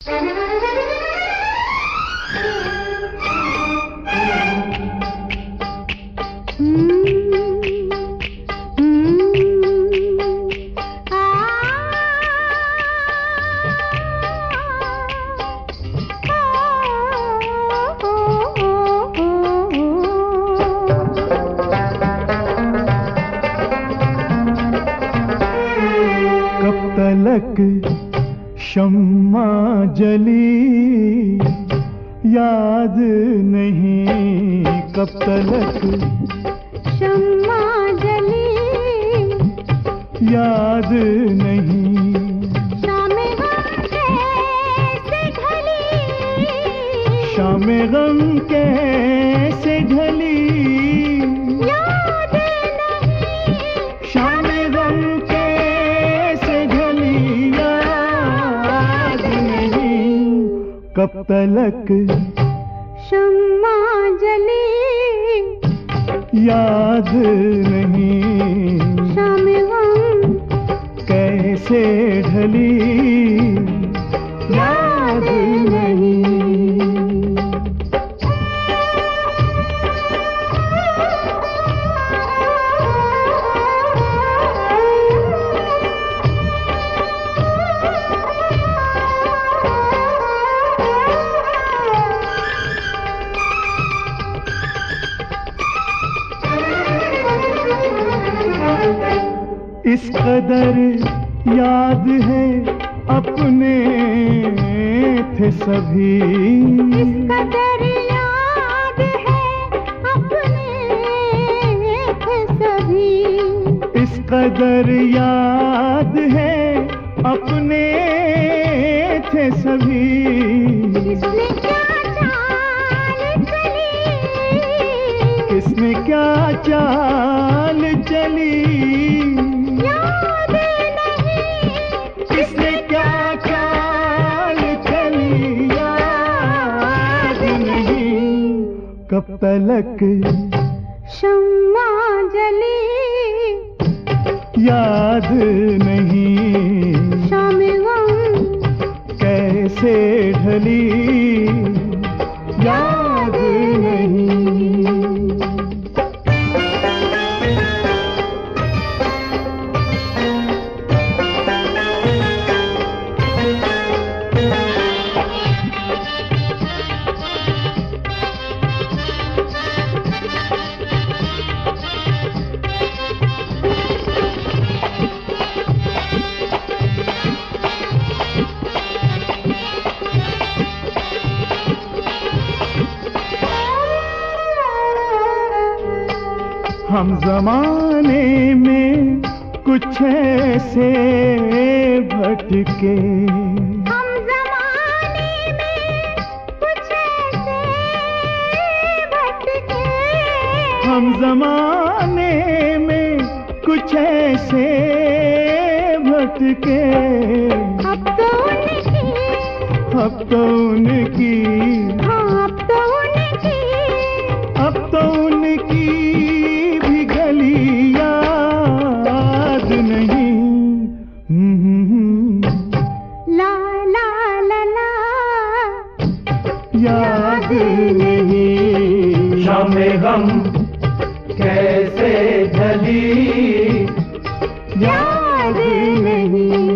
शम्मा जली याद नहीं, कब तलक शम्मा जली याद नहीं, शाम गम कैसे ढली, शाम गम कैसे ढली याद नहीं, शाम गम कैसे ढली याद नहीं, कब तलक शम्मा जली याद नहीं, शाम गम कैसे ढली याद नहीं। इस कदर याद है अपने थे सभी, इस कदर याद है अपने थे सभी, इस कदर याद है अपने थे सभी, किसने क्या चाल चली, किसने क्या चाल चली याद नहीं, किसने क्या चाल चली याद नहीं, कब तलक शम्मा जली याद नहीं, शाम गम कैसे ढली याद नहीं। हम जमाने में कुछ ऐसे भटके, हम जमाने में कुछ ऐसे भटके, हम जमाने में कुछ ऐसे भटके, अब तो उनकी, अब तो उनकी, हाँ अब तो उनकी, अब तो उनकी भी गली याद नहीं। ला ला ला ला याद नहीं, शाम गम कैसे ढली याद नहीं।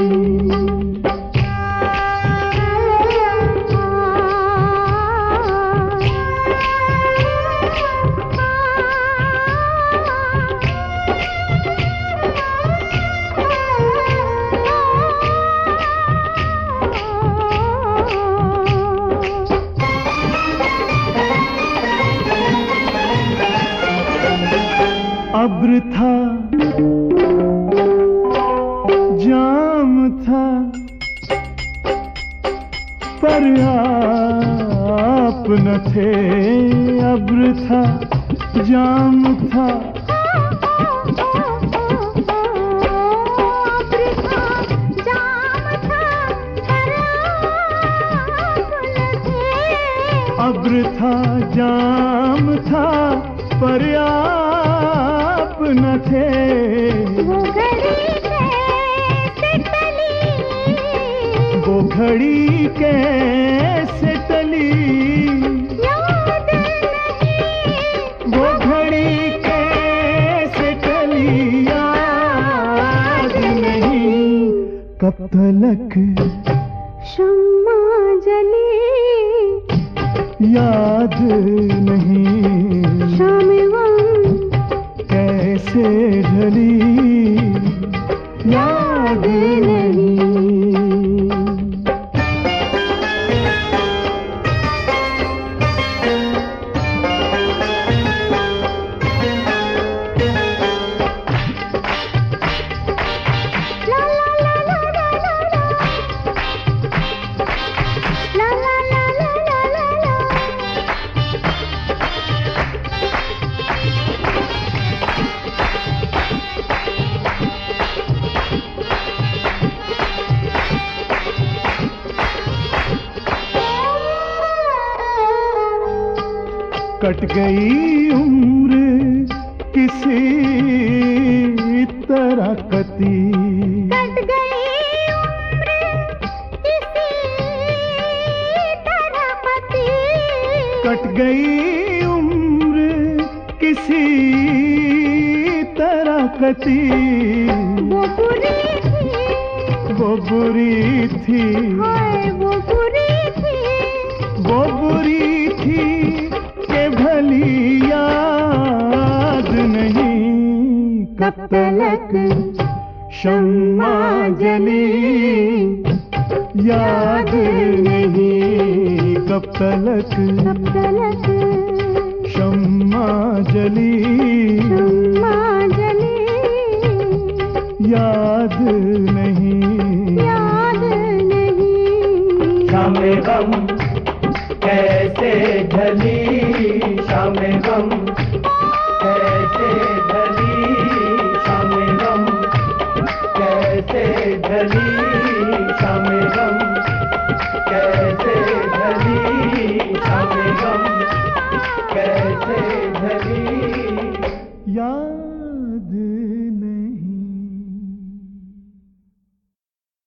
अब्र था, जाम था, पर आप न थे। अब्र था, जाम था, अब्र था, जाम था, पर आप न थे। वो गली कैसे टली, वो घड़ी कैसे टली, याद नहीं, वो घड़ी कैसे टली, याद नहीं। कब तलक शम्मा जली, याद नहीं, शाम गम कैसे ढली, याद नहीं। ला ला ला ला ला ला ला, ला ला ला ला ला ला ला। कट गई उम्र किसी तरह कती, कट गई उम्र किसी तरह पति, कट गई उम्र किसी तरह कती। वो बुरी थी, वो बुरी थी, हाय वो बुरी थी, वो बुरी थी के भली याद नहीं। कब तलक शम्मा जली, याद नहीं। कब तलक कब तलक शम्मा जली, शम्मा जली, याद नहीं, याद नहीं। शाम गम कैसे ढली, शाम गम कैसे ढली, शाम गम कैसे ढली, शाम गम कैसे ढली, शाम गम कैसे ढली। याद